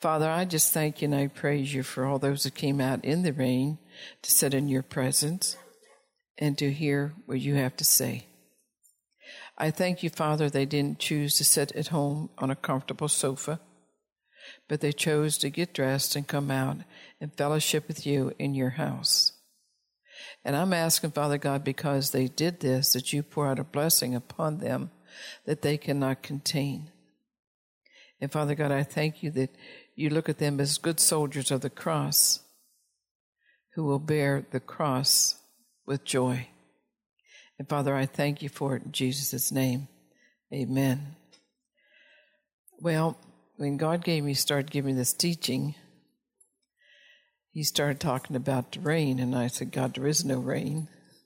Father, I just thank you and I praise you for all those that came out in the rain to sit in your presence and to hear what you have to say. I thank you, Father, they didn't choose to sit at home on a comfortable sofa, but they chose to get dressed and come out and fellowship with you in your house. And I'm asking, Father God, because they did this, that you pour out a blessing upon them that they cannot contain. And Father God, I thank you that you look at them as good soldiers of the cross who will bear the cross with joy. And Father, I thank you for it in Jesus' name. Amen. Well, when God started giving me this teaching, he started talking about the rain, and I said, God, there is no rain.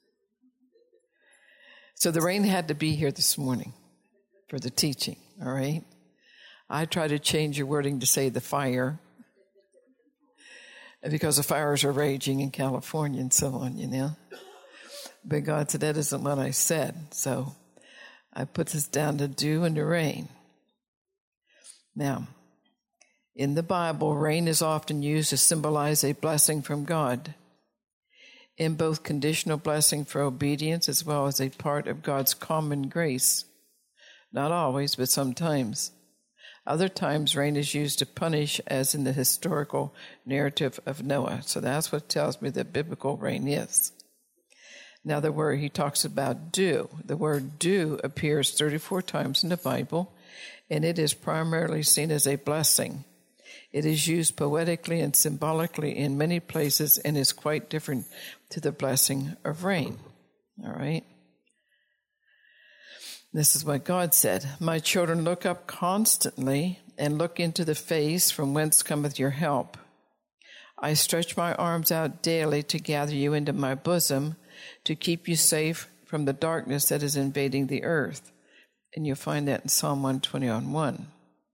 So the rain had to be here this morning for the teaching, all right? I try to change your wording to say the fire, because the fires are raging in California and so on, you know. But God said, that isn't what I said. So I put this down to dew and the rain. Now, in the Bible, rain is often used to symbolize a blessing from God, in both conditional blessing for obedience as well as a part of God's common grace. Not always, but sometimes. Other times, rain is used to punish, as in the historical narrative of Noah. So that's what tells me that biblical rain is. Now, the word he talks about dew. The word dew appears 34 times in the Bible, and it is primarily seen as a blessing. It is used poetically and symbolically in many places and is quite different to the blessing of rain. All right? This is what God said. My children, look up constantly and look into the face from whence cometh your help. I stretch my arms out daily to gather you into my bosom, to keep you safe from the darkness that is invading the earth. And you'll find that in Psalm 120:1.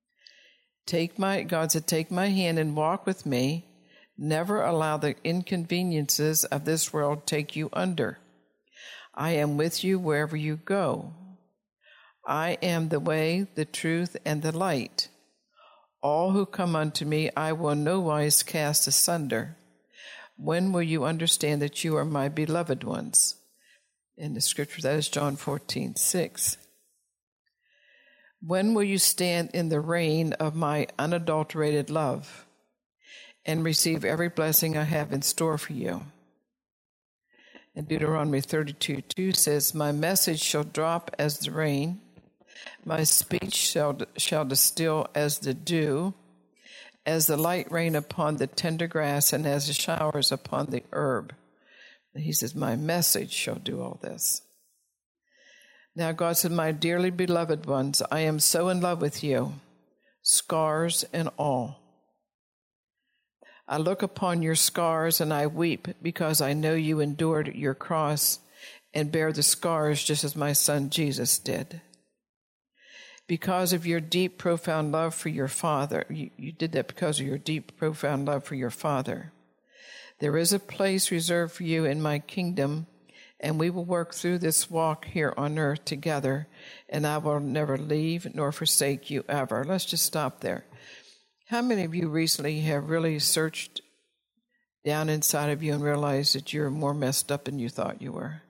God said, take my hand and walk with me. Never allow the inconveniences of this world take you under. I am with you wherever you go. I am the way, the truth, and the light. All who come unto me I will no wise cast asunder. When will you understand that you are my beloved ones? In the scripture, that is John 14:6. When will you stand in the rain of my unadulterated love and receive every blessing I have in store for you? And Deuteronomy 32:2 says, my message shall drop as the rain, my speech shall distill as the dew, as the light rain upon the tender grass and as the showers upon the herb. And he says, my message shall do all this. Now God said, my dearly beloved ones, I am so in love with you, scars and all. I look upon your scars and I weep because I know you endured your cross and bear the scars just as my son Jesus did. Because of your deep, profound love for your Father, you did that because of your deep, profound love for your Father. There is a place reserved for you in my kingdom, and we will work through this walk here on earth together, and I will never leave nor forsake you ever. Let's just stop there. How many of you recently have really searched down inside of you and realized that you're more messed up than you thought you were?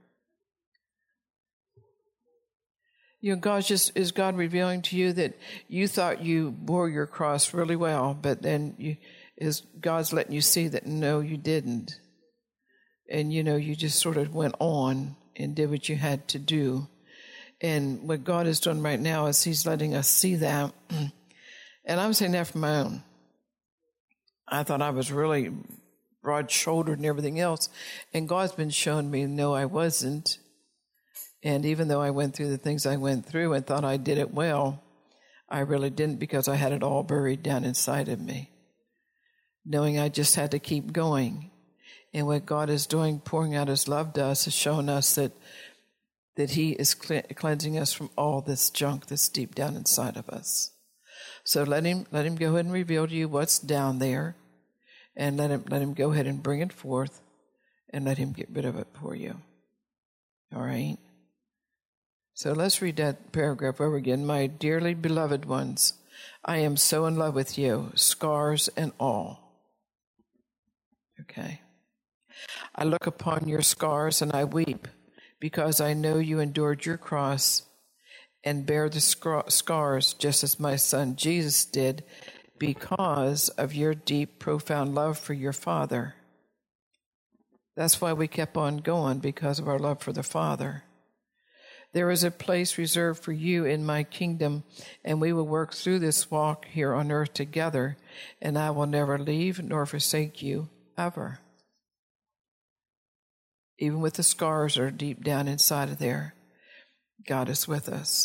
You know, is God revealing to you that you thought you bore your cross really well, but then God's letting you see that no, you didn't. And, you know, you just sort of went on and did what you had to do. And what God is doing right now is he's letting us see that. And I'm saying that from my own. I thought I was really broad-shouldered and everything else. And God's been showing me, no, I wasn't. And even though I went through the things I went through and thought I did it well, I really didn't, because I had it all buried down inside of me, knowing I just had to keep going. And what God is doing, pouring out his love to us, is showing us that he is cleansing us from all this junk that's deep down inside of us. So let him go ahead and reveal to you what's down there, and let him go ahead and bring it forth, and let him get rid of it for you. All right? So let's read that paragraph over again. My dearly beloved ones, I am so in love with you, scars and all. Okay. I look upon your scars and I weep because I know you endured your cross and bear the scars just as my son Jesus did because of your deep, profound love for your Father. That's why we kept on going, because of our love for the Father. There is a place reserved for you in my kingdom, and we will work through this walk here on earth together, and I will never leave nor forsake you ever. Even with the scars that are deep down inside of there, God is with us.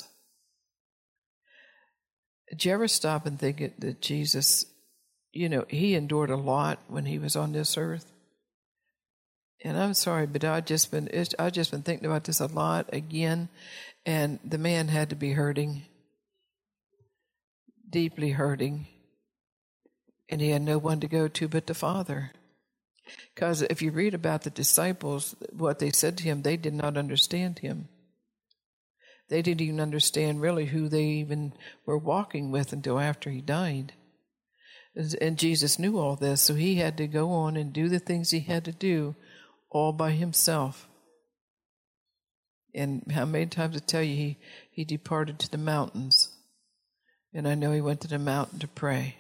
Did you ever stop and think that Jesus, he endured a lot when he was on this earth? And I'm sorry, but I've just been thinking about this a lot again, and the man had to be hurting, deeply hurting, and he had no one to go to but the Father. Because if you read about the disciples, what they said to him, they did not understand him. They didn't even understand really who they even were walking with until after he died. And Jesus knew all this, so he had to go on and do the things he had to do all by himself. And how many times I tell you, he departed to the mountains. And I know he went to the mountain to pray.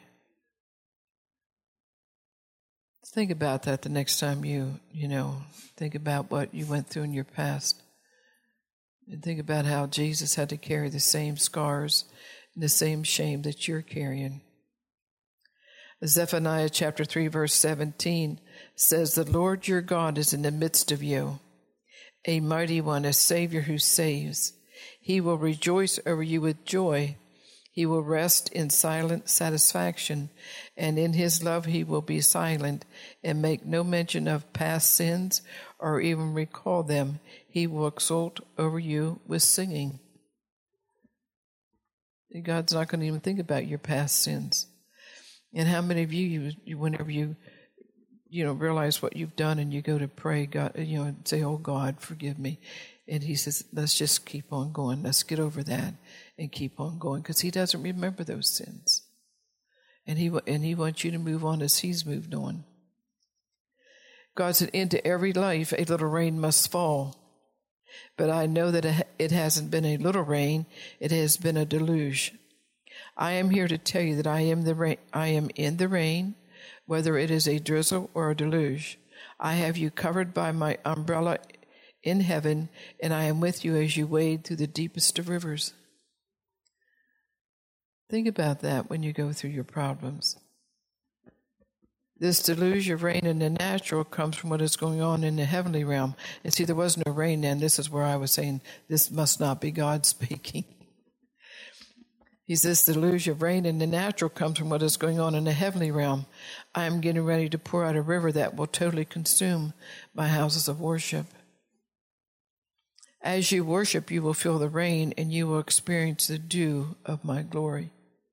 Think about that the next time you think about what you went through in your past. And think about how Jesus had to carry the same scars and the same shame that you're carrying. Zephaniah chapter 3, verse 17 says, "The Lord your God is in the midst of you, a mighty one, a Savior who saves. He will rejoice over you with joy. He will rest in silent satisfaction, and in his love he will be silent and make no mention of past sins or even recall them. He will exult over you with singing." God's not going to even think about your past sins. And how many of you whenever you realize what you've done and you go to pray, God, and say, "Oh God, forgive me," and he says, "Let's just keep on going. Let's get over that and keep on going," because he doesn't remember those sins, and he wants you to move on as he's moved on. God said, "Into every life a little rain must fall, but I know that it hasn't been a little rain; it has been a deluge. I am here to tell you that I am in the rain, whether it is a drizzle or a deluge. I have you covered by my umbrella in heaven, and I am with you as you wade through the deepest of rivers." Think about that when you go through your problems. This deluge of rain in the natural comes from what is going on in the heavenly realm. And see, there was no rain then. This is where I was saying this must not be God speaking. He says, "The deluge of rain in the natural comes from what is going on in the heavenly realm. I am getting ready to pour out a river that will totally consume my houses of worship. As you worship, you will feel the rain, and you will experience the dew of my glory."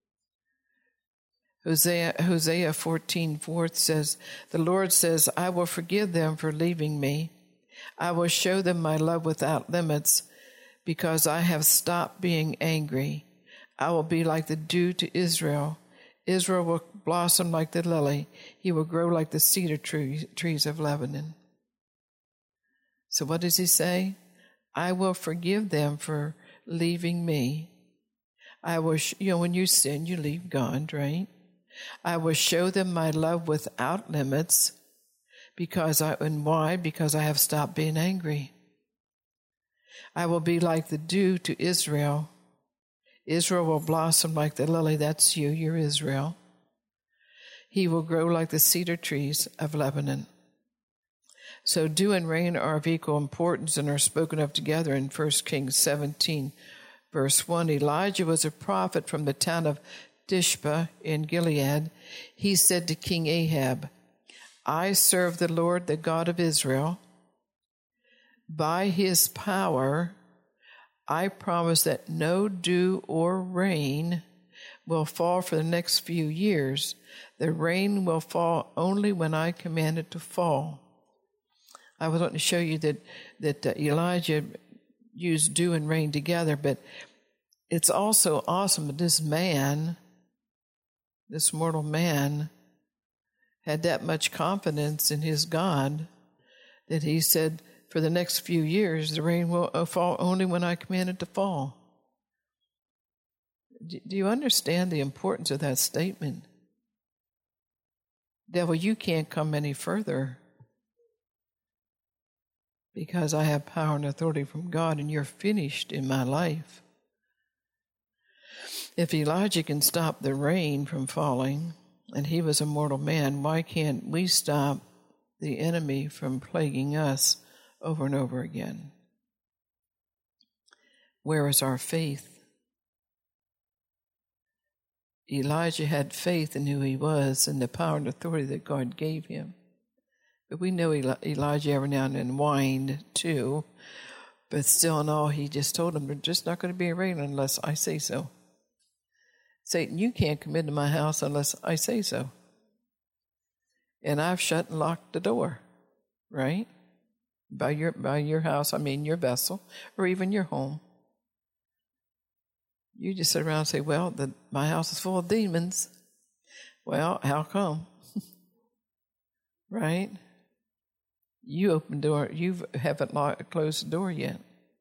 Hosea 14:4 says, "The Lord says, I will forgive them for leaving me. I will show them my love without limits, because I have stopped being angry. I will be like the dew to Israel. Israel will blossom like the lily. He will grow like the cedar trees of Lebanon." So what does he say? I will forgive them for leaving me. I will, when you sin, you leave God, right? I will show them my love without limits. Why? Because I have stopped being angry. I will be like the dew to Israel. Israel will blossom like the lily. That's you. You're Israel. He will grow like the cedar trees of Lebanon. So dew and rain are of equal importance and are spoken of together in 1 Kings 17, verse 1. Elijah was a prophet from the town of Tishbe in Gilead. He said to King Ahab, "I serve the Lord, the God of Israel. By his power, I promise that no dew or rain will fall for the next few years. The rain will fall only when I command it to fall." I was wanting to show you that Elijah used dew and rain together, but it's also awesome that this man this mortal man had that much confidence in his God that he said, for the next few years, the rain will fall only when I command it to fall. Do you understand the importance of that statement? Devil, you can't come any further because I have power and authority from God, and you're finished in my life. If Elijah can stop the rain from falling, and he was a mortal man, why can't we stop the enemy from plaguing us over and over again? Where is our faith? Elijah had faith in who he was and the power and authority that God gave him. But we know Elijah every now and then whined too. But still in all, he just told him, there's just not going to be a rain unless I say so. Satan, you can't come into my house unless I say so. And I've shut and locked the door, right? By your house, I mean your vessel, or even your home. You just sit around and say, well, my house is full of demons. Well, how come? Right? You open the door. You haven't closed the door yet.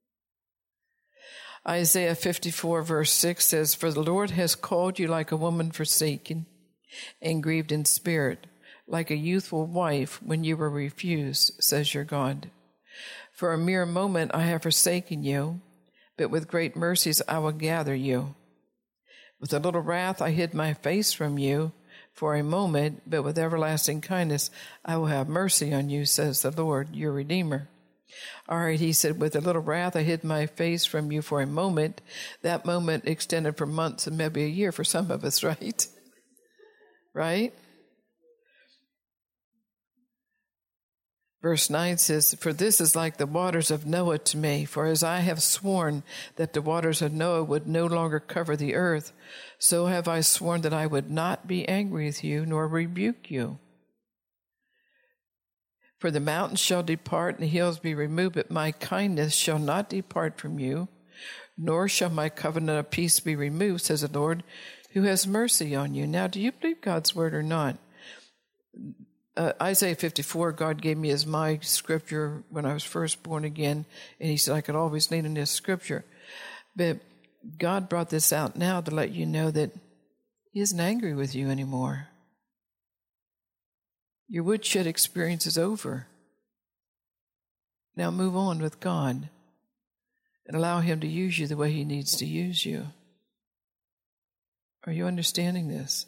Isaiah 54 verse 6 says, for the Lord has called you like a woman forsaken and grieved in spirit, like a youthful wife when you were refused, says your God. For a mere moment I have forsaken you, but with great mercies I will gather you. With a little wrath I hid my face from you for a moment, but with everlasting kindness I will have mercy on you, says the Lord, your Redeemer. All right, he said, with a little wrath I hid my face from you for a moment. That moment extended for months and maybe a year for some of us, right? Right? Verse 9 says, for this is like the waters of Noah to me. For as I have sworn that the waters of Noah would no longer cover the earth, so have I sworn that I would not be angry with you nor rebuke you. For the mountains shall depart and the hills be removed, but my kindness shall not depart from you, nor shall my covenant of peace be removed, says the Lord, who has mercy on you. Now, do you believe God's word or not? Isaiah 54, God gave me as my scripture when I was first born again, and he said I could always lean in this scripture. But God brought this out now to let you know that he isn't angry with you anymore. Your woodshed experience is over. Now move on with God and allow him to use you the way he needs to use you. Are you understanding this?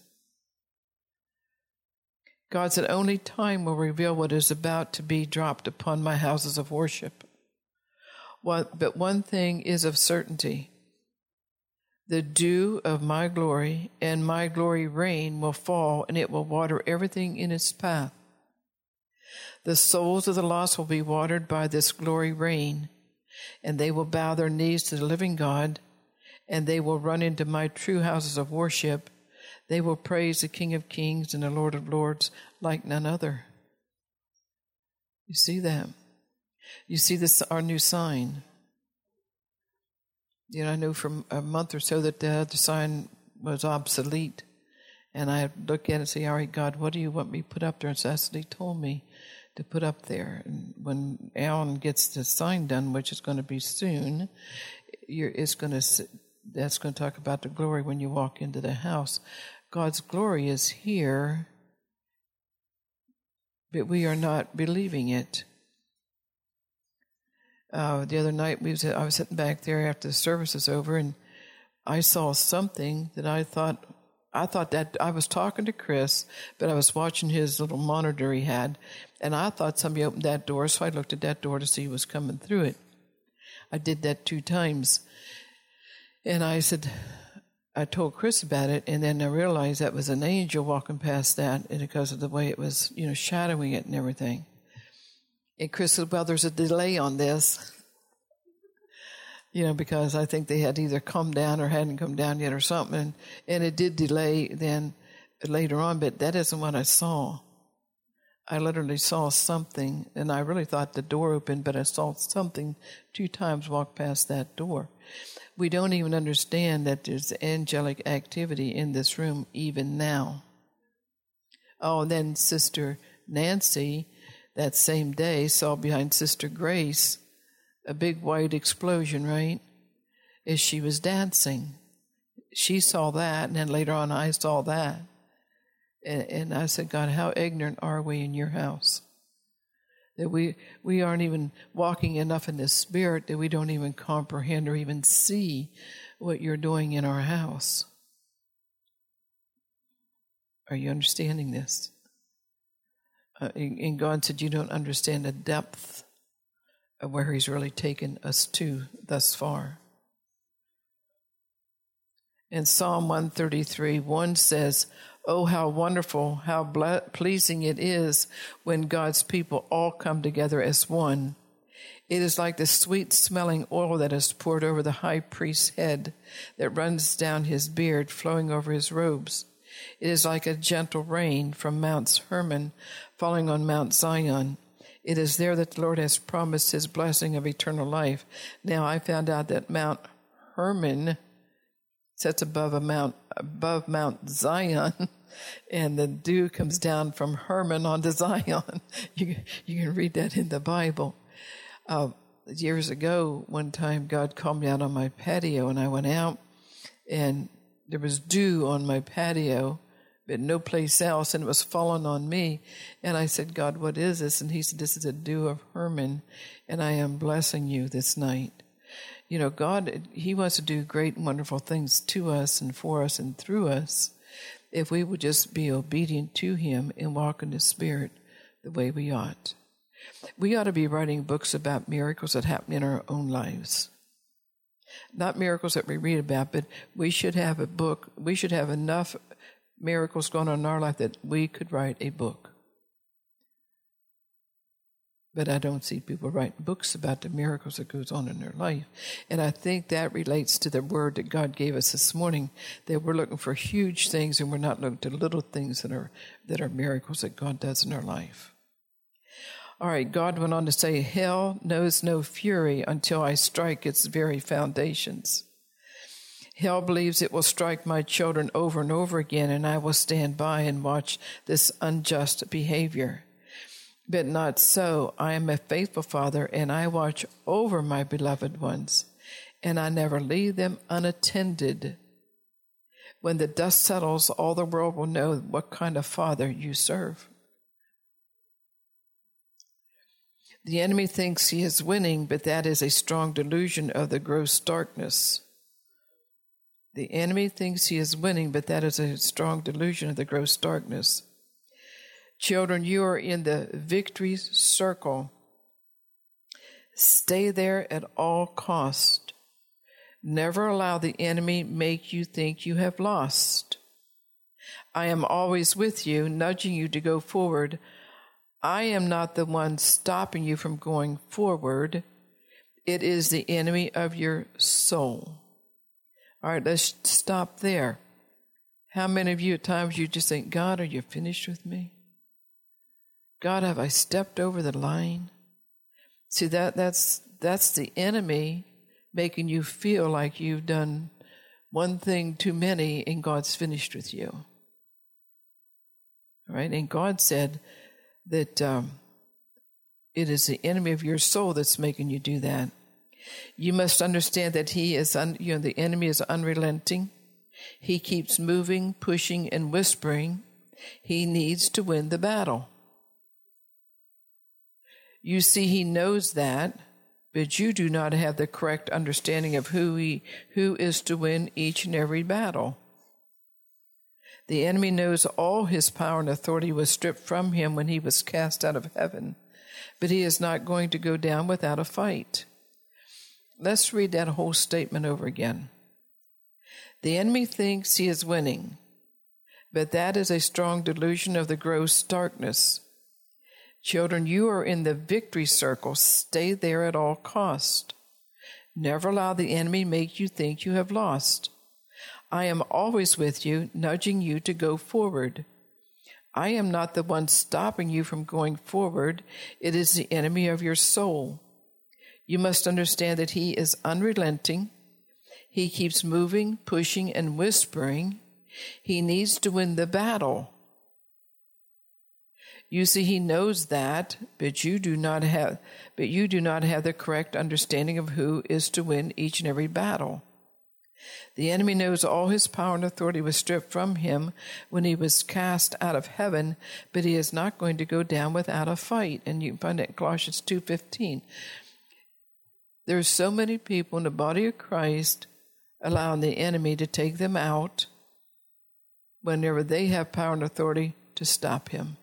God said, only time will reveal what is about to be dropped upon my houses of worship. But one thing is of certainty. The dew of my glory and my glory rain will fall, and it will water everything in its path. The souls of the lost will be watered by this glory rain, and they will bow their knees to the living God, and they will run into my true houses of worship. They will praise the King of Kings and the Lord of Lords like none other. You see that? You see this, our new sign. You know, I knew for a month or so that the other sign was obsolete. And I look at it and say, all right, God, what do you want me to put up there? And so that's what he told me to put up there. And when Alan gets the sign done, which is going to be soon, that's going to talk about the glory when you walk into the house. God's glory is here, but we are not believing it. The other night, I was sitting back there after the service was over, and I saw something that I thought that I was talking to Chris, but I was watching his little monitor he had, and I thought somebody opened that door, so I looked at that door to see who was coming through it. I did that 2 times. And I told Chris about it, and then I realized that was an angel walking past that, and because of the way it was, shadowing it and everything. And Chris said, well, there's a delay on this, because I think they had either come down or hadn't come down yet or something. And it did delay then later on, but that isn't what I saw. I literally saw something, and I really thought the door opened, but I saw something 2 times walk past that door. We don't even understand that there's angelic activity in this room even now. Oh, and then Sister Nancy, that same day, saw behind Sister Grace a big white explosion, right? As she was dancing. She saw that, and then later on I saw that. And I said, God, how ignorant are we in your house? That we aren't even walking enough in the Spirit that we don't even comprehend or even see what you're doing in our house. Are you understanding this? And God said you don't understand the depth of where he's really taken us to thus far. In Psalm 133:1 says, "Oh, how wonderful, how pleasing it is when God's people all come together as one. It is like the sweet-smelling oil that is poured over the high priest's head, that runs down his beard, flowing over his robes. It is like a gentle rain from Mount Hermon falling on Mount Zion. It is there that the Lord has promised his blessing of eternal life." Now, I found out that Mount Hermon sits above Mount Zion, and the dew comes down from Hermon onto Zion. You can read that in the Bible. Years ago, one time, God called me out on my patio, and I went out, and there was dew on my patio, but no place else, and it was falling on me. And I said, God, what is this? And he said, this is the dew of Hermon, and I am blessing you this night. You know, God, he wants to do great and wonderful things to us and for us and through us if we would just be obedient to him and walk in the Spirit the way we ought. We ought to be writing books about miracles that happen in our own lives. Not miracles that we read about, but we should have a book. We should have enough miracles going on in our life that we could write a book. But I don't see people writing books about the miracles that goes on in their life. And I think that relates to the word that God gave us this morning, that we're looking for huge things and we're not looking to little things that are miracles that God does in our life. All right, God went on to say, hell knows no fury until I strike its very foundations. Hell believes it will strike my children over and over again, and I will stand by and watch this unjust behavior. But not so. I am a faithful Father, and I watch over my beloved ones, and I never leave them unattended. When the dust settles, all the world will know what kind of Father you serve. The enemy thinks he is winning, but that is a strong delusion of the gross darkness. The enemy thinks he is winning, but that is a strong delusion of the gross darkness. Children, you are in the victory circle. Stay there at all cost. Never allow the enemy make you think you have lost. I am always with you, nudging you to go forward. I am not the one stopping you from going forward. It is the enemy of your soul. All right, let's stop there. How many of you at times you just think, God, are you finished with me? God, have I stepped over the line? See, that's the enemy making you feel like you've done one thing too many and God's finished with you. All right, and God said that it is the enemy of your soul that's making you do that. You must understand that the enemy is unrelenting. He keeps moving, pushing, and whispering. He needs to win the battle. You see, he knows that, but you do not have the correct understanding of who is to win each and every battle. The enemy knows all his power and authority was stripped from him when he was cast out of heaven, but he is not going to go down without a fight. Let's read that whole statement over again. The enemy thinks he is winning, but that is a strong delusion of the gross darkness. Children, you are in the victory circle. Stay there at all cost. Never allow the enemy make you think you have lost. I am always with you, nudging you to go forward. I am not the one stopping you from going forward. It is the enemy of your soul. You must understand that he is unrelenting. He keeps moving, pushing, and whispering. He needs to win the battle. You see, he knows that, but you do not have the correct understanding of who is to win each and every battle. The enemy knows all his power and authority was stripped from him when he was cast out of heaven, but he is not going to go down without a fight. And you can find it in Colossians 2:15. There's so many people in the body of Christ allowing the enemy to take them out whenever they have power and authority to stop him.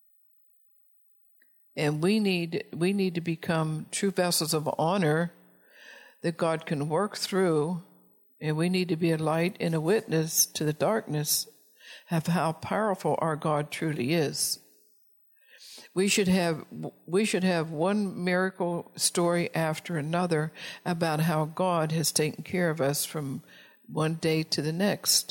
And we need to become true vessels of honor that God can work through, and we need to be a light and a witness to the darkness of how powerful our God truly is. We should have one miracle story after another about how God has taken care of us from one day to the next.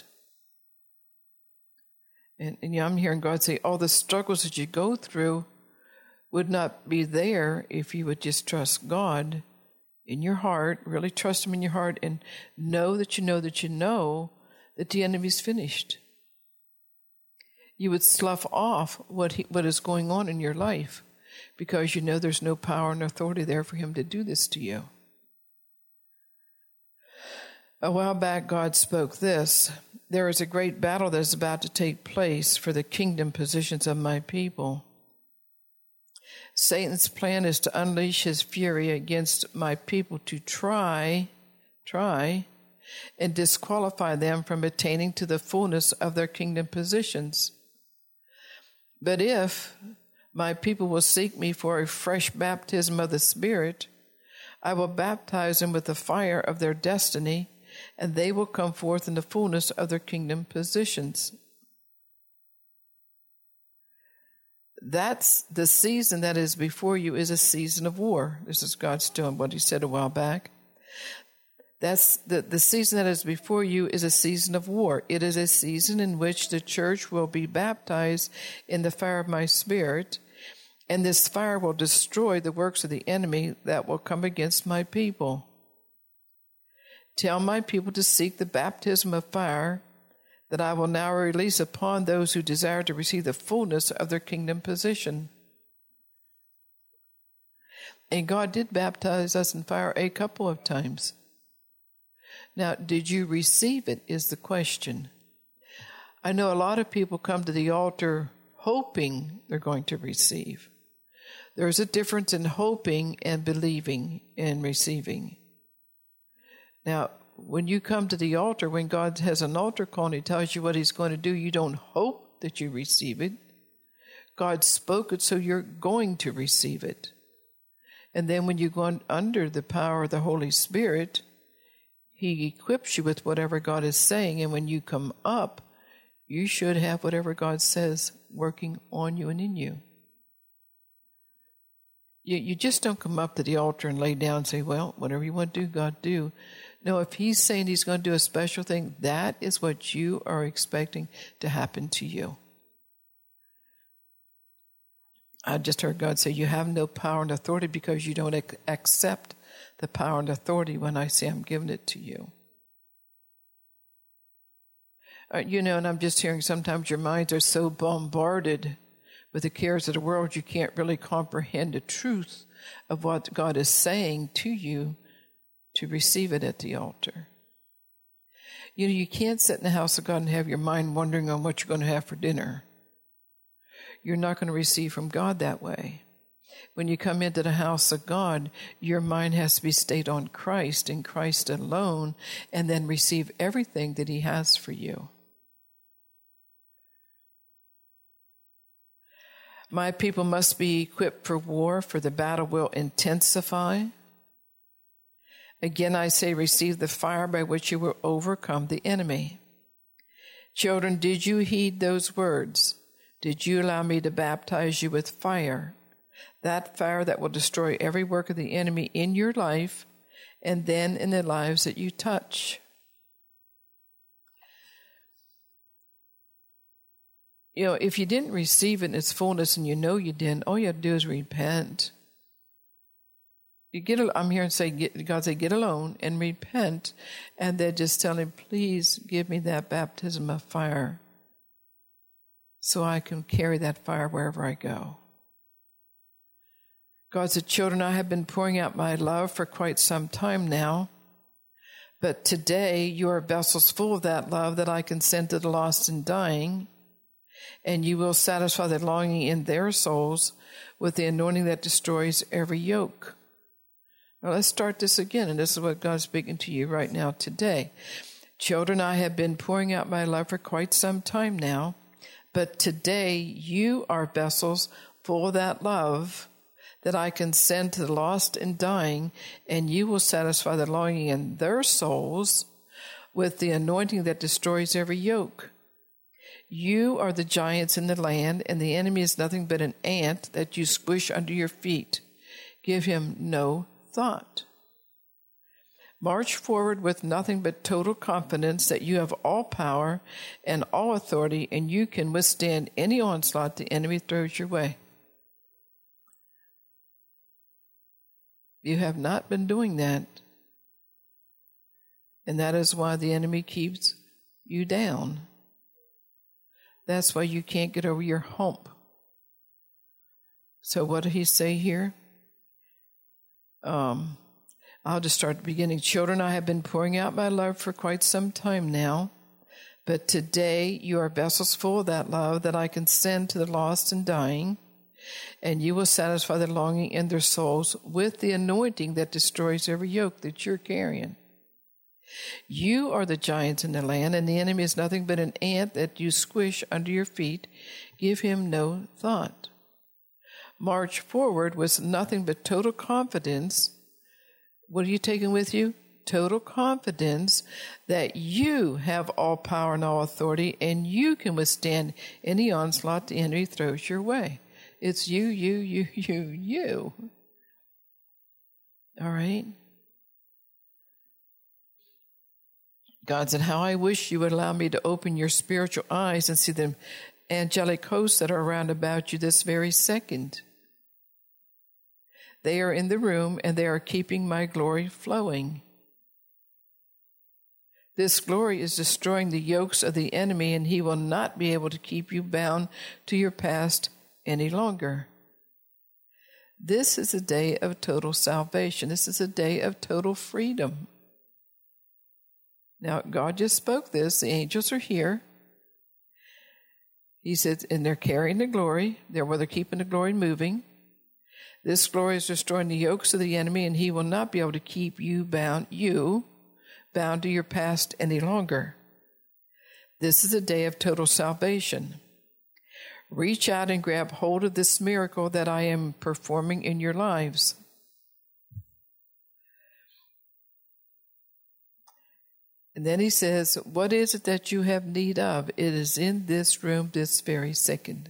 And I'm hearing God say, all the struggles that you go through would not be there if you would just trust God in your heart, really trust him in your heart, and know that that the enemy's finished. You would slough off what is going on in your life because you know there's no power and authority there for him to do this to you. A while back, God spoke this: there is a great battle that is about to take place for the kingdom positions of my people. Satan's plan is to unleash his fury against my people to try and disqualify them from attaining to the fullness of their kingdom positions. But if my people will seek me for a fresh baptism of the Spirit, I will baptize them with the fire of their destiny, and they will come forth in the fullness of their kingdom positions. That's the season that is before you is a season of war. This is God's doing what he said a while back. That's the season that is before you is a season of war. It is a season in which the church will be baptized in the fire of my Spirit, and this fire will destroy the works of the enemy that will come against my people. Tell my people to seek the baptism of fire that I will now release upon those who desire to receive the fullness of their kingdom position. And God did baptize us in fire a couple of times. Now, did you receive it is the question. I know a lot of people come to the altar hoping they're going to receive. There's a difference in hoping and believing and receiving. Now, when you come to the altar, when God has an altar call and he tells you what he's going to do, you don't hope that you receive it. God spoke it, so you're going to receive it. And then when you go under the power of the Holy Spirit, he equips you with whatever God is saying. And when you come up, you should have whatever God says working on you and in you. You just don't come up to the altar and lay down and say, well, whatever you want to do, God do. No, if he's saying he's going to do a special thing, that is what you are expecting to happen to you. I just heard God say you have no power and authority because you don't accept the power and authority when I say I'm giving it to you. And I'm just hearing sometimes your minds are so bombarded with the cares of the world, you can't really comprehend the truth of what God is saying to you to receive it at the altar. You can't sit in the house of God and have your mind wondering on what you're going to have for dinner. You're not going to receive from God that way. When you come into the house of God, your mind has to be stayed on Christ and Christ alone, and then receive everything that he has for you. My people must be equipped for war, for the battle will intensify. Again, I say, receive the fire by which you will overcome the enemy. Children, did you heed those words? Did you allow me to baptize you with fire? That fire that will destroy every work of the enemy in your life and then in the lives that you touch. if you didn't receive it in its fullness and you know you didn't, all you have to do is repent. I'm here and say, God say, get alone and repent, and then just tell him, please give me that baptism of fire so I can carry that fire wherever I go. God said, children, I have been pouring out my love for quite some time now, but today you are vessels full of that love that I can send to the lost and dying, and you will satisfy the longing in their souls with the anointing that destroys every yoke. Now let's start this again, and this is what God's speaking to you right now today. Children, I have been pouring out my love for quite some time now, but today you are vessels full of that love that I can send to the lost and dying, and you will satisfy the longing in their souls with the anointing that destroys every yoke. You are the giants in the land, and the enemy is nothing but an ant that you squish under your feet. Give him no thought. March forward with nothing but total confidence that you have all power and all authority, and you can withstand any onslaught the enemy throws your way. You have not been doing that, and that is why the enemy keeps you down. That's why you can't get over your hump. So what did he say here? I'll just start at the beginning. Children, I have been pouring out my love for quite some time now, but today you are vessels full of that love that I can send to the lost and dying, and you will satisfy the longing in their souls with the anointing that destroys every yoke that you're carrying. You are the giants in the land, and the enemy is nothing but an ant that you squish under your feet. Give him no thought. March forward with nothing but total confidence. What are you taking with you? Total confidence that you have all power and all authority, and you can withstand any onslaught the enemy throws your way. It's you. All right? God said, how I wish you would allow me to open your spiritual eyes and see the angelic hosts that are around about you this very second. They are in the room, and they are keeping my glory flowing. This glory is destroying the yokes of the enemy, and he will not be able to keep you bound to your past any longer. This is a day of total salvation. This is a day of total freedom. Now, God just spoke this. The angels are here. He said, and they're carrying the glory. They're keeping the glory moving. This glory is destroying the yokes of the enemy, and he will not be able to keep you bound to your past any longer. This is a day of total salvation. Reach out and grab hold of this miracle that I am performing in your lives. And then he says, what is it that you have need of? It is in this room this very second.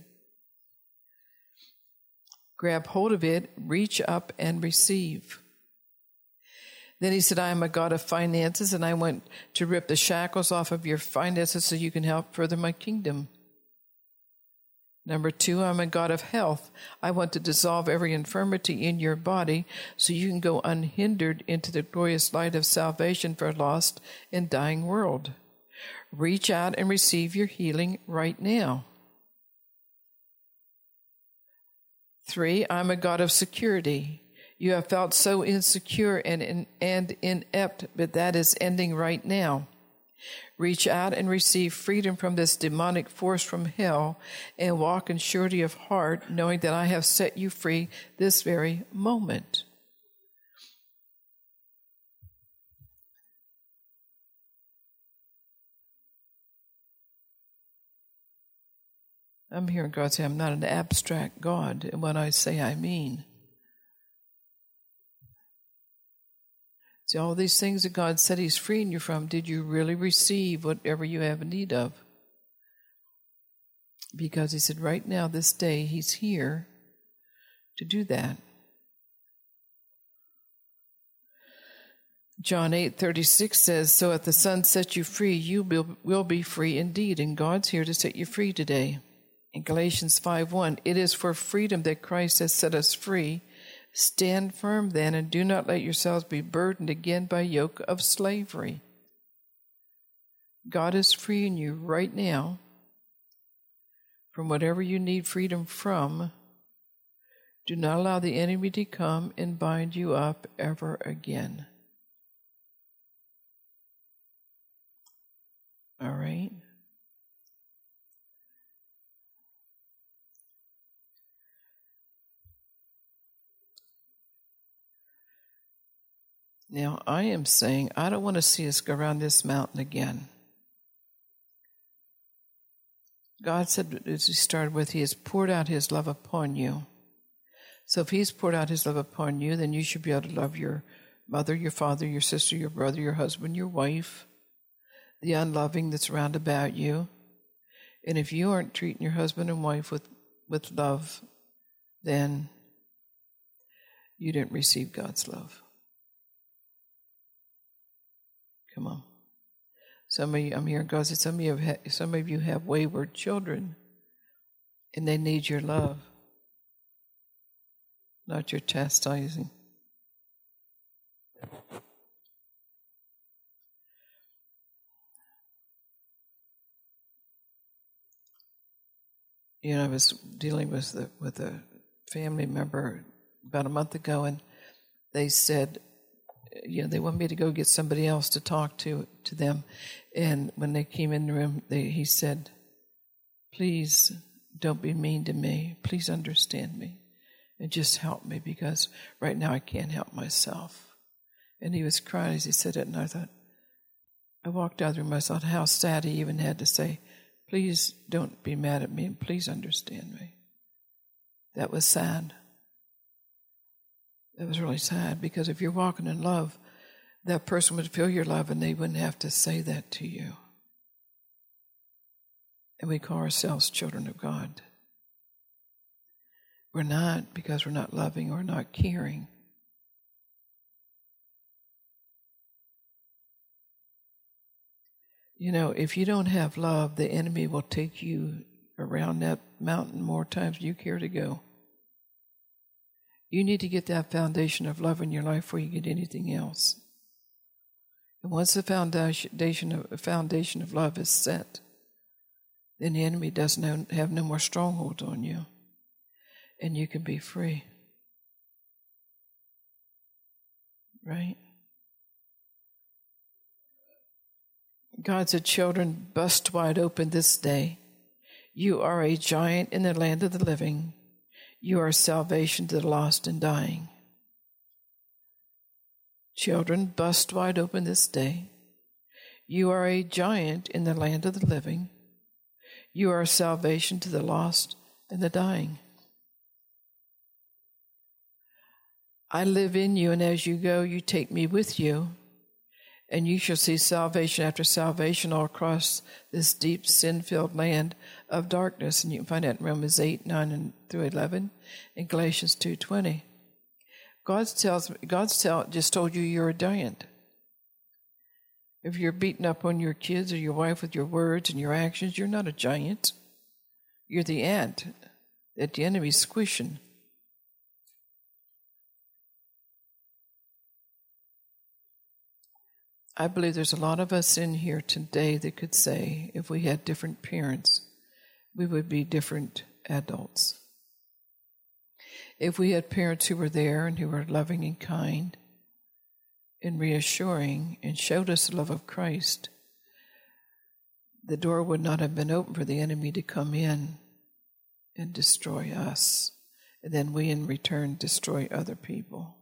Grab hold of it, reach up and receive. Then he said, I am a God of finances, and I want to rip the shackles off of your finances so you can help further my kingdom. Number 2, I'm a God of health. I want to dissolve every infirmity in your body so you can go unhindered into the glorious light of salvation for a lost and dying world. Reach out and receive your healing right now. 3, I'm a God of security. You have felt so insecure and inept, but that is ending right now. Reach out and receive freedom from this demonic force from hell and walk in surety of heart, knowing that I have set you free this very moment. I'm hearing God say, I'm not an abstract God, and what I say, I mean. See, all these things that God said he's freeing you from, did you really receive whatever you have need of? Because he said right now, this day, he's here to do that. John 8:36 says, so if the Son sets you free, you will be free indeed. And God's here to set you free today. In Galatians 5:1, it is for freedom that Christ has set us free. Stand firm then, and do not let yourselves be burdened again by a yoke of slavery. God is freeing you right now from whatever you need freedom from. Do not allow the enemy to come and bind you up ever again. All right? Now, I am saying I don't want to see us go around this mountain again. God said, as we started with, He has poured out His love upon you. So if He's poured out His love upon you, then you should be able to love your mother, your father, your sister, your brother, your husband, your wife, the unloving that's round about you. And if you aren't treating your husband and wife with love, then you didn't receive God's love. Come on. Some of you, I'm hearing God say, some of you have wayward children, and they need your love, not your chastising. You know, I was dealing with a family member about a month ago, and they said, you know, they want me to go get somebody else to talk to them. And when they came in the room, he said, please don't be mean to me. Please understand me and just help me, because right now I can't help myself. And he was crying as he said it, and I walked out of the room, I thought how sad he even had to say, please don't be mad at me and please understand me. That was sad. That was really sad, because if you're walking in love, that person would feel your love and they wouldn't have to say that to you. And we call ourselves children of God. We're not, because we're not loving or not caring. You know, if you don't have love, the enemy will take you around that mountain more times than you care to go. You need to get that foundation of love in your life before you get anything else. And once the foundation of love is set, then the enemy doesn't have no more strongholds on you, and you can be free. Right? God said, children, bust wide open this day. You are a giant in the land of the living. You are salvation to the lost and dying. Children, bust wide open this day. You are a giant in the land of the living. You are salvation to the lost and the dying. I live in you, and as you go, you take me with you, and you shall see salvation after salvation all across this deep, sin-filled land of darkness. And you can find that in Romans 8, 9 and through 11, and Galatians 2:20. God just told you you're a giant. If you're beating up on your kids or your wife with your words and your actions, you're not a giant. You're the ant that the enemy's squishing. I believe there's a lot of us in here today that could say, if we had different parents, we would be different adults. If we had parents who were there and who were loving and kind and reassuring and showed us the love of Christ, the door would not have been open for the enemy to come in and destroy us, and then we in return destroy other people.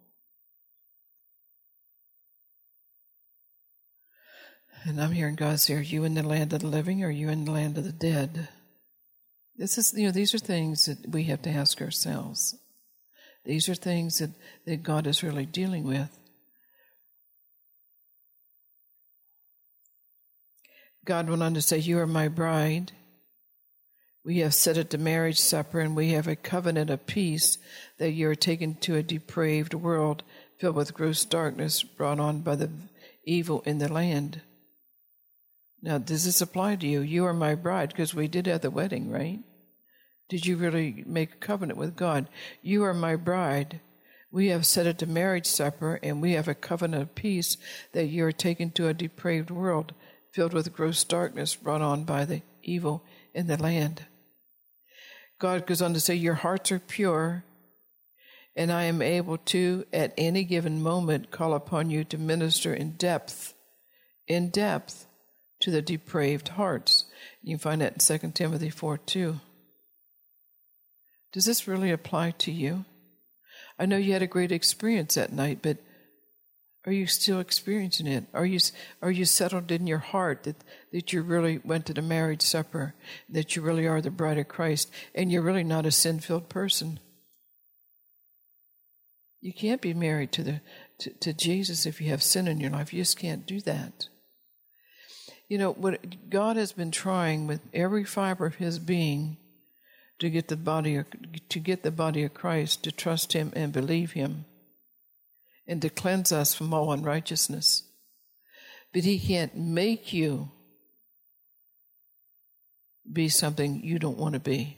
And I'm hearing God say, are you in the land of the living, or are you in the land of the dead? These are things that we have to ask ourselves. These are things that God is really dealing with. God went on to say, you are my bride. We have set at the marriage supper, and we have a covenant of peace, that you are taken to a depraved world filled with gross darkness brought on by the evil in the land. Now, does this apply to you? You are my bride, because we did have the wedding, right? Did you really make a covenant with God? You are my bride. We have set at the marriage supper, and we have a covenant of peace that you are taken to a depraved world filled with gross darkness brought on by the evil in the land. God goes on to say, your hearts are pure, and I am able to, at any given moment, call upon you to minister in depth to the depraved hearts. You can find that in 2 Timothy 4:2. Does this really apply to you? I know you had a great experience that night, but are you still experiencing it? Are you settled in your heart that you really went to the marriage supper, that you really are the bride of Christ, and you're really not a sin-filled person? You can't be married to Jesus if you have sin in your life. You just can't do that. You know, what God has been trying with every fiber of his being to get the body of Christ to trust him and believe him and to cleanse us from all unrighteousness. But he can't make you be something you don't want to be.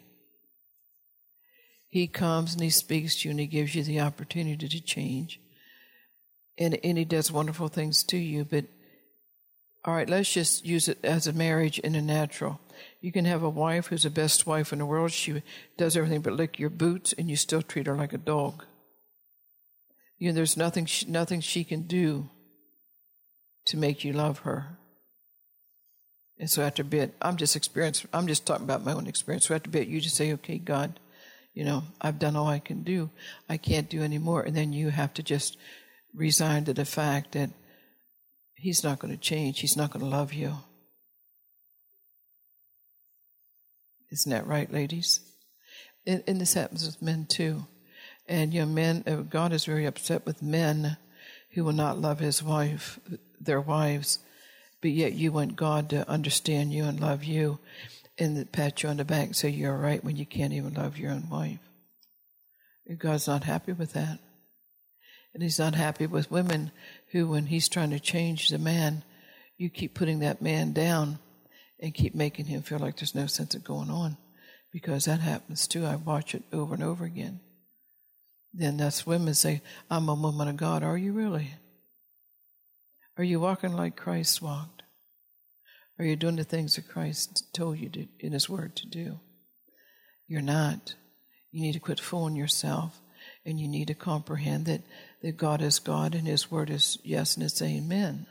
He comes and he speaks to you and he gives you the opportunity to change. And he does wonderful things to you. But, all right, let's just use it as a marriage in a natural. You can have a wife who's the best wife in the world. She does everything but lick your boots, and you still treat her like a dog. You know, there's nothing she can do to make you love her. And so after a bit, I'm just talking about my own experience. So after a bit, you just say, okay, God, you know, I've done all I can do. I can't do any more. And then you have to just resign to the fact that he's not going to change. He's not going to love you. Isn't that right, ladies? And this happens with men too. And you know, men, God is very upset with men who will not love their wives, but yet you want God to understand you and love you and pat you on the back and say you're all right when you can't even love your own wife. And God's not happy with that. And he's not happy with women who, when he's trying to change the man, you keep putting that man down and keep making him feel like there's no sense of going on. Because that happens too. I watch it over and over again. Then that's women say, I'm a woman of God. Are you really? Are you walking like Christ walked? Are you doing the things that Christ told you to, in his word to do? You're not. You need to quit fooling yourself, and you need to comprehend that God is God and his word is yes and it's amen.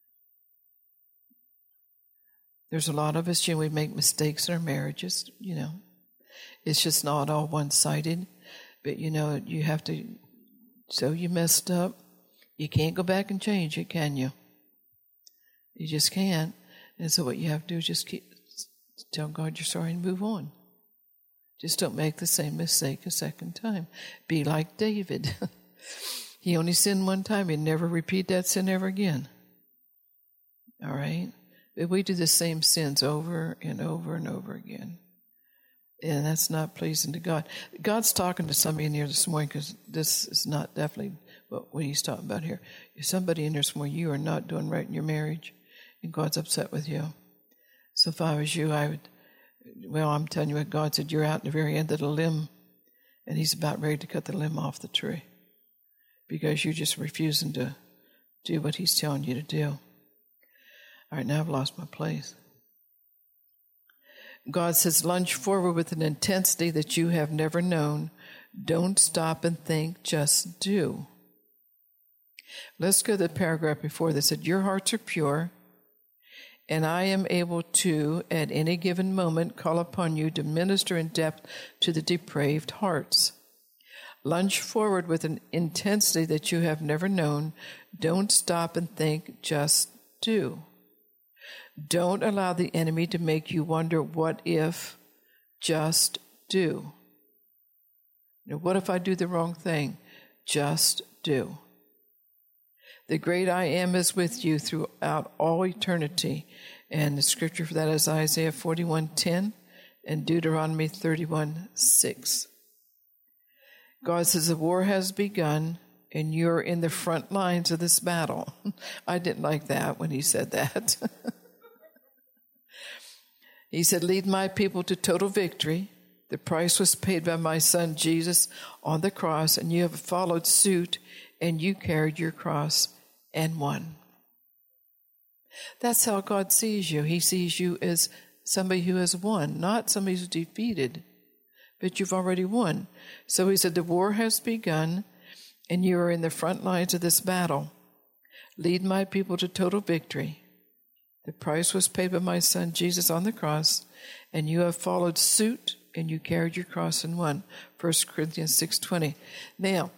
There's a lot of us, we make mistakes in our marriages, It's just not all one-sided. But, you have to, so you messed up. You can't go back and change it, can you? You just can't. And so what you have to do is just tell God you're sorry and move on. Just don't make the same mistake a second time. Be like David. He only sinned one time. He'd never repeat that sin ever again. All right? But we do the same sins over and over and over again. And that's not pleasing to God. God's talking to somebody in here this morning, because this is not definitely what he's talking about here. If somebody in here this morning, you are not doing right in your marriage, and God's upset with you. So if I was you, I'm telling you what God said, you're out at the very end of the limb, and he's about ready to cut the limb off the tree, because you're just refusing to do what he's telling you to do. All right, now I've lost my place. God says, lunge forward with an intensity that you have never known. Don't stop and think, just do. Let's go to the paragraph before that said, your hearts are pure, and I am able to, at any given moment, call upon you to minister in depth to the depraved hearts. Lunge forward with an intensity that you have never known. Don't stop and think, just do. Don't allow the enemy to make you wonder, what if? Just do. What if I do the wrong thing? Just do. The great I am is with you throughout all eternity. And the scripture for that is Isaiah 41:10 and Deuteronomy 31:6. God says the war has begun, and you're in the front lines of this battle. I didn't like that when he said that. He said, lead my people to total victory. The price was paid by my son Jesus on the cross, and you have followed suit, and you carried your cross and won. That's how God sees you. He sees you as somebody who has won, not somebody who's defeated, but you've already won. So he said, the war has begun, and you are in the front lines of this battle. Lead my people to total victory. The price was paid by my son Jesus on the cross, and you have followed suit, and you carried your cross and won. 1 Corinthians 6:20. Now,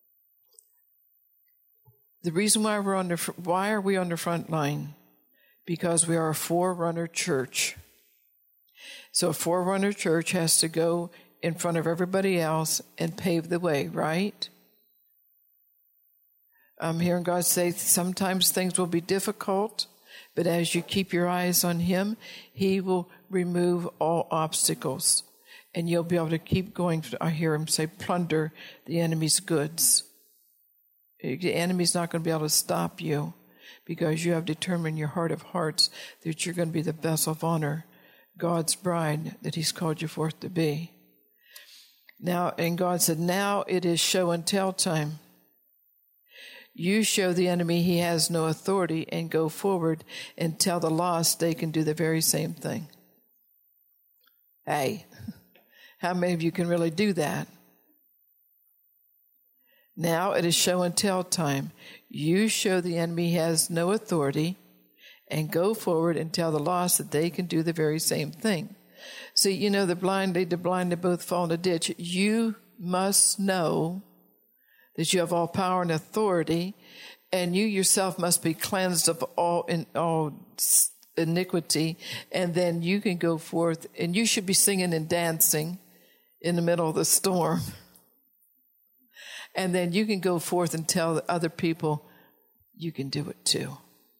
the reason why are we on the front line? Because we are a forerunner church. So a forerunner church has to go in front of everybody else and pave the way, right? I'm hearing God say sometimes things will be difficult, but as you keep your eyes on Him, He will remove all obstacles. And you'll be able to keep going. I hear Him say, plunder the enemy's goods. The enemy's not going to be able to stop you because you have determined in your heart of hearts that you're going to be the vessel of honor, God's bride that He's called you forth to be. Now, and God said, now it is show and tell time. You show the enemy he has no authority and go forward and tell the lost they can do the very same thing. Hey, how many of you can really do that? Now it is show and tell time. You show the enemy he has no authority and go forward and tell the lost that they can do the very same thing. See, you know, the blind lead the blind, they both fall in a ditch. You must know that you have all power and authority, and you yourself must be cleansed of all iniquity, and then you can go forth, and you should be singing and dancing in the middle of the storm. And then you can go forth and tell other people, you can do it too.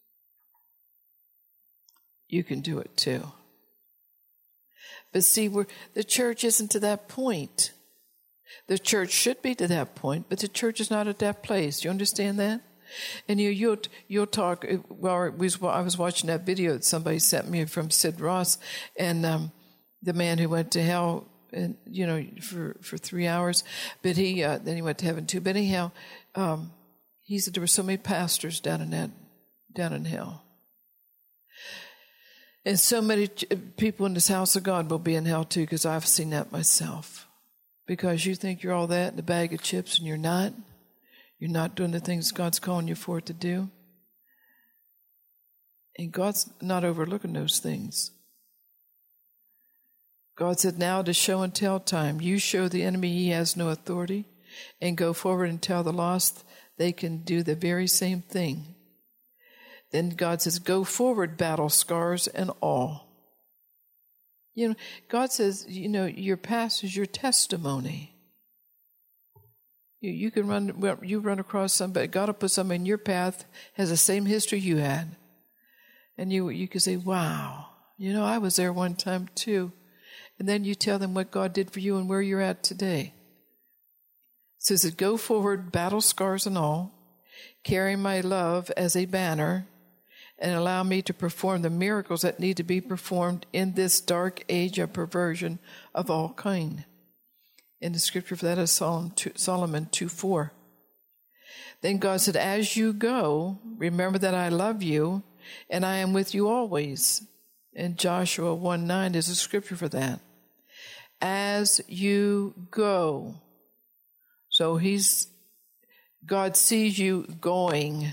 You can do it too. But see, the church isn't to that point. The church should be to that point, but the church is not at that place. You understand that? And you'll talk. Well, I was watching that video that somebody sent me from Sid Ross, and the man who went to hell, and for 3 hours, but then he went to heaven too. But anyhow, he said there were so many pastors down in hell. And so many people in this house of God will be in hell too, because I've seen that myself. Because you think you're all that in a bag of chips, and you're not. You're not doing the things God's calling you for it to do. And God's not overlooking those things. God said, now to show and tell time. You show the enemy he has no authority, and go forward and tell the lost they can do the very same thing. Then God says, go forward, battle scars and all. God says, your past is your testimony. You can run across somebody. God will put somebody in your path, has the same history you had. And you can say, wow, I was there one time too. And then you tell them what God did for you and where you're at today. It says that go forward, battle scars and all, carry my love as a banner, and allow me to perform the miracles that need to be performed in this dark age of perversion of all kind. And the scripture for that is Solomon 2:4. Then God said, as you go, remember that I love you, and I am with you always. And Joshua 1:9 is a scripture for that. As you go. So God sees you going.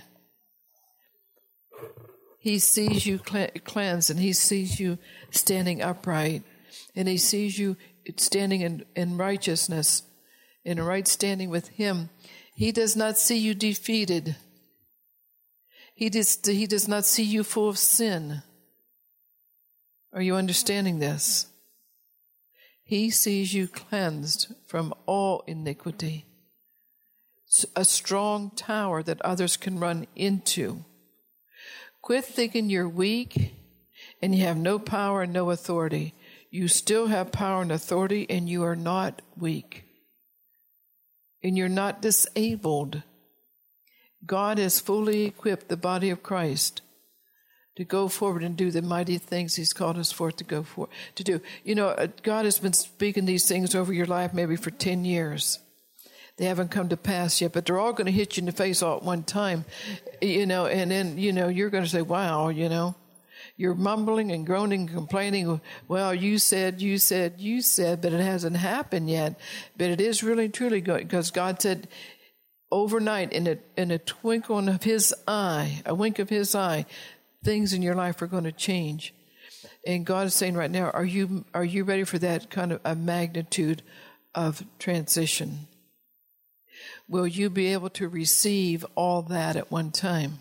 He sees you cleansed, and he sees you standing upright, and he sees you standing in righteousness, in a right standing with him. He does not see you defeated. He does not see you full of sin. Are you understanding this? He sees you cleansed from all iniquity. A strong tower that others can run into. Quit thinking you're weak and you have no power and no authority. You still have power and authority, and you are not weak. And you're not disabled. God has fully equipped the body of Christ to go forward and do the mighty things He's called us forth to go for, to do. You know, God has been speaking these things over your life maybe for 10 years. They haven't come to pass yet, but they're all going to hit you in the face all at one time, you know, and then, you know, you're going to say, wow, you know. You're mumbling and groaning and complaining. Well, you said, but it hasn't happened yet. But it is really, truly good, because God said overnight, in a twinkle of His eye, a wink of His eye, things in your life are going to change. And God is saying right now, are you ready for that kind of a magnitude of transition? Will you be able to receive all that at one time?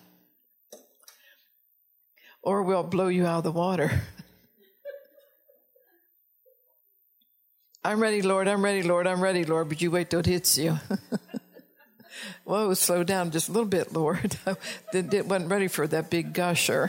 Or will it blow you out of the water? I'm ready, Lord, I'm ready, Lord, I'm ready, Lord, but you wait till it hits you. Whoa, slow down just a little bit, Lord. Wasn't ready for that big gusher.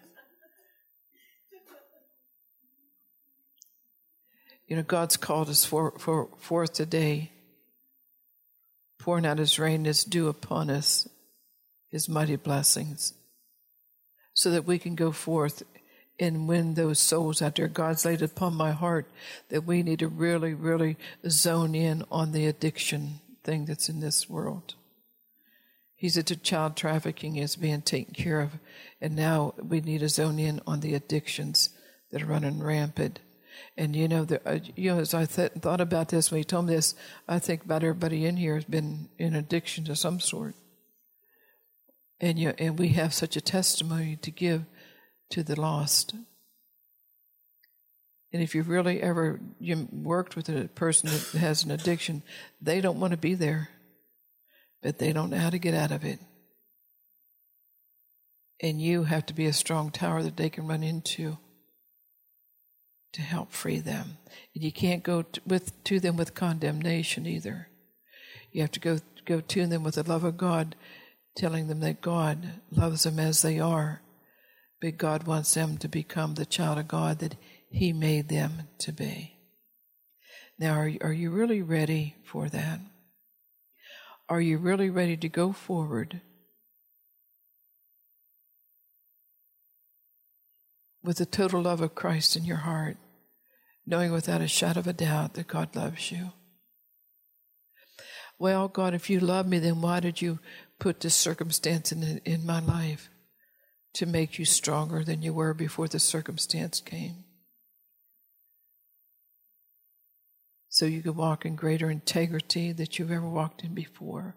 You know, God's called us forth today, pouring out His rain, His dew upon us, His mighty blessings, so that we can go forth and win those souls out there. God's laid upon my heart that we need to really, really zone in on the addiction thing that's in this world. He said the child trafficking is being taken care of, and now we need to zone in on the addictions that are running rampant. And you know, as I thought about this when He told me this, I think about everybody in here has been in addiction to some sort. And we have such a testimony to give to the lost. And if you've really ever worked with a person that has an addiction, they don't want to be there, but they don't know how to get out of it. And you have to be a strong tower that they can run into to help free them. And you can't go to them with condemnation either. You have to go to them with the love of God, telling them that God loves them as they are, but God wants them to become the child of God that He made them to be. Now, are you really ready for that? Are you really ready to go forward with the total love of Christ in your heart, knowing without a shadow of a doubt that God loves you? Well, God, if you love me, then why did you put this circumstance in my life to make you stronger than you were before the circumstance came? So you could walk in greater integrity that you've ever walked in before.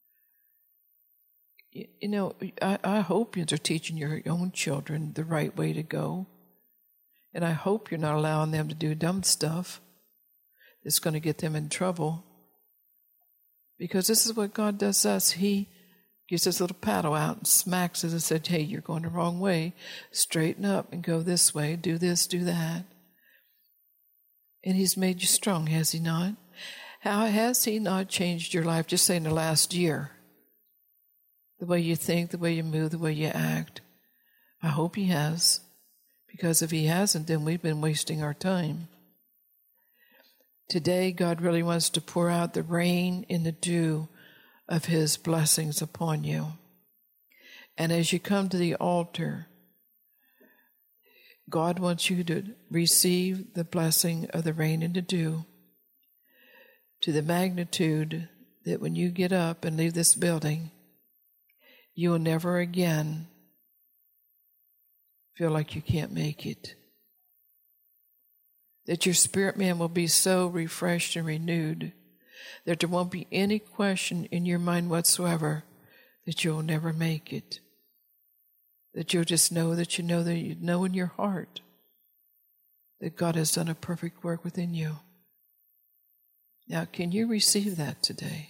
You know, I hope you're teaching your own children the right way to go. And I hope you're not allowing them to do dumb stuff that's going to get them in trouble. Because this is what God does to us. He gives us a little paddle out and smacks us and said, hey, you're going the wrong way. Straighten up and go this way. Do this, do that. And He's made you strong, has He not? How has He not changed your life, just say in the last year? The way you think, the way you move, the way you act. I hope He has. Because if He hasn't, then we've been wasting our time. Today, God really wants to pour out the rain and the dew of His blessings upon you. And as you come to the altar, God wants you to receive the blessing of the rain and the dew to the magnitude that when you get up and leave this building, you will never again feel like you can't make it. That your spirit man will be so refreshed and renewed that there won't be any question in your mind whatsoever that you'll never make it. That you'll just know that you know in your heart that God has done a perfect work within you. Now, can you receive that today?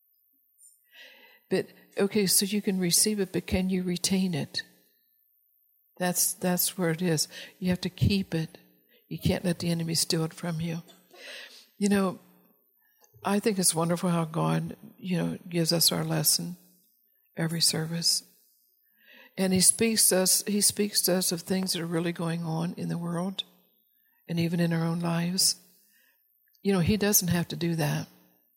But, okay, so you can receive it, but can you retain it? That's where it is. You have to keep it. You can't let the enemy steal it from you. You know, I think it's wonderful how God, gives us our lesson every service. And He speaks to us of things that are really going on in the world and even in our own lives. He doesn't have to do that.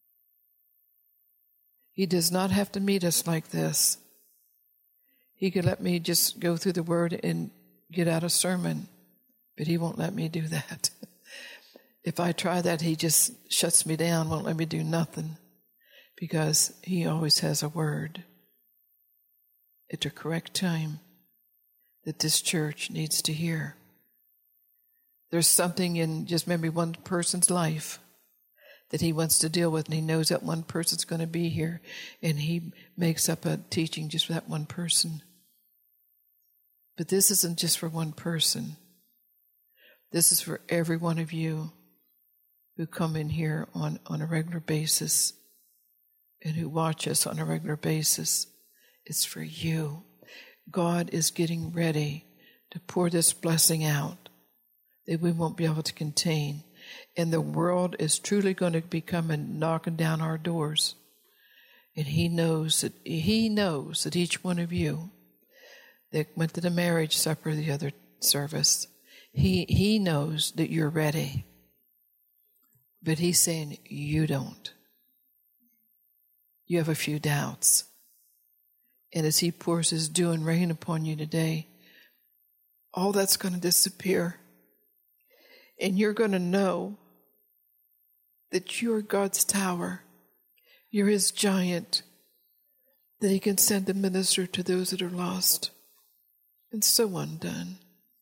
He does not have to meet us like this. He could let me just go through the Word and get out a sermon, but he won't let me do that. If I try that, he just shuts me down, won't let me do nothing, because he always has a word at the correct time that this church needs to hear. There's something in just maybe one person's life that he wants to deal with, and he knows that one person's going to be here, and he makes up a teaching just for that one person. But this isn't just for one person. This is for every one of you who come in here on a regular basis and who watch us on a regular basis. It's for you. God is getting ready to pour this blessing out that we won't be able to contain. And the world is truly going to be coming, knocking down our doors. And he knows that each one of you that went to the marriage supper, the other service, he knows that you're ready. But he's saying you don't. You have a few doubts. And as he pours his dew and rain upon you today, all that's going to disappear. And you're going to know that you're God's tower. You're his giant, that he can send to minister to those that are lost and so undone.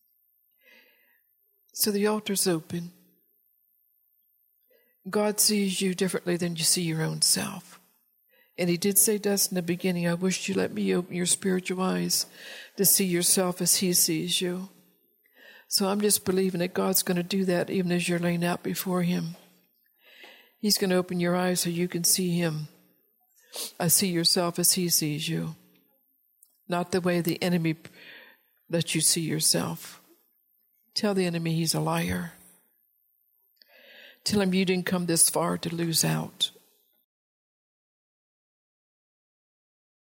So the altar's open. God sees you differently than you see your own self. And he did say to us in the beginning, I wish you let me open your spiritual eyes to see yourself as he sees you. So I'm just believing that God's going to do that even as you're laying out before him. He's going to open your eyes so you can see him. I see yourself as he sees you, not the way the enemy lets you see yourself. Tell the enemy he's a liar. Tell him you didn't come this far to lose out.